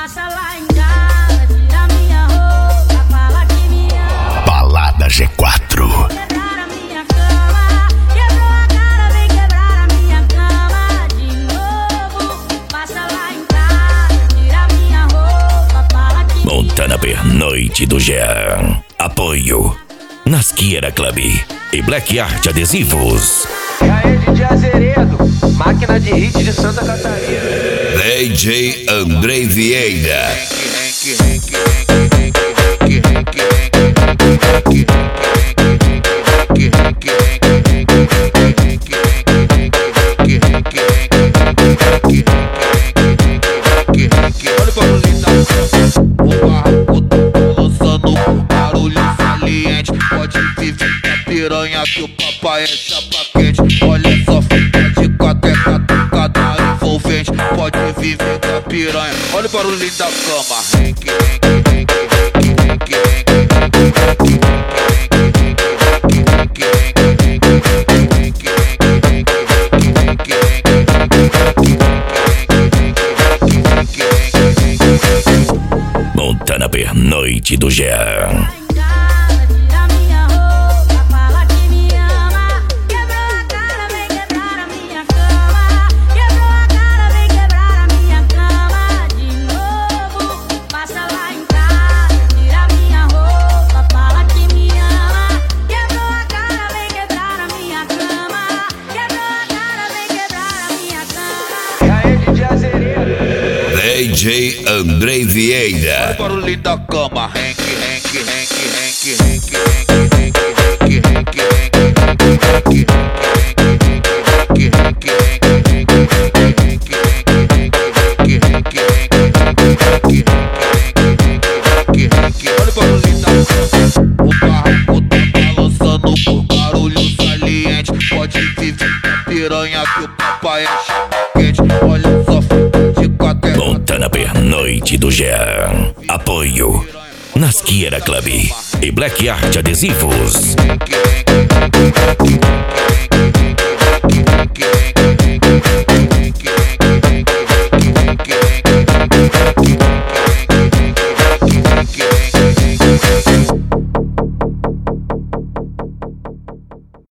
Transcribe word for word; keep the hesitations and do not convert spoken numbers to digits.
Passa lá em casa, tira minha roupa, fala que me ama. Balada G quatro. Quebrar a minha cama, quebrou a cara, vem quebrar a minha cama de novo. Passa lá em casa, tira minha roupa, fala que me ama. Montana Pernoite do Jean. Apoio Nasquiera Club e Black Art Adesivos. E aí, D J Azeredo, máquina de hit de Santa Catarina. D J André Vieira. Olha pra bonita, o barracudo lançando um barulho saliente. Pode viver a piranha que o papai é chapa quente. Olha só, fica de quatro, é catucada envolvente. Pode viver com a piranha, olha o barulho da cama. Henk, henk, henk, henk, henk, Montana Pernoite do Jean. Tira minha roupa, fala que me ama. Quebrou a cara, vem quebrar a minha cama. Quebrou a cara, vem quebrar a minha cama de novo. Passa lá em casa, tira minha roupa, fala que me ama. Quebrou a cara, vem quebrar a minha cama. Quebrou a cara, vem quebrar a minha cama. E aí, D J Azeredo. D J André Vieira. olha o barulho da cama. Henk, henk, henk, henk, henk, henk, henk, olha o barulho da cama. O barracudo tá balançando por barulho saliente. Pode viver a piranha que o papai é chapa quente. Olha só, fica de quatro, é Montana Pernoite do Jean. Apoio Nasquiera Club e Black Art Adesivos. henk, henk, henk, henk,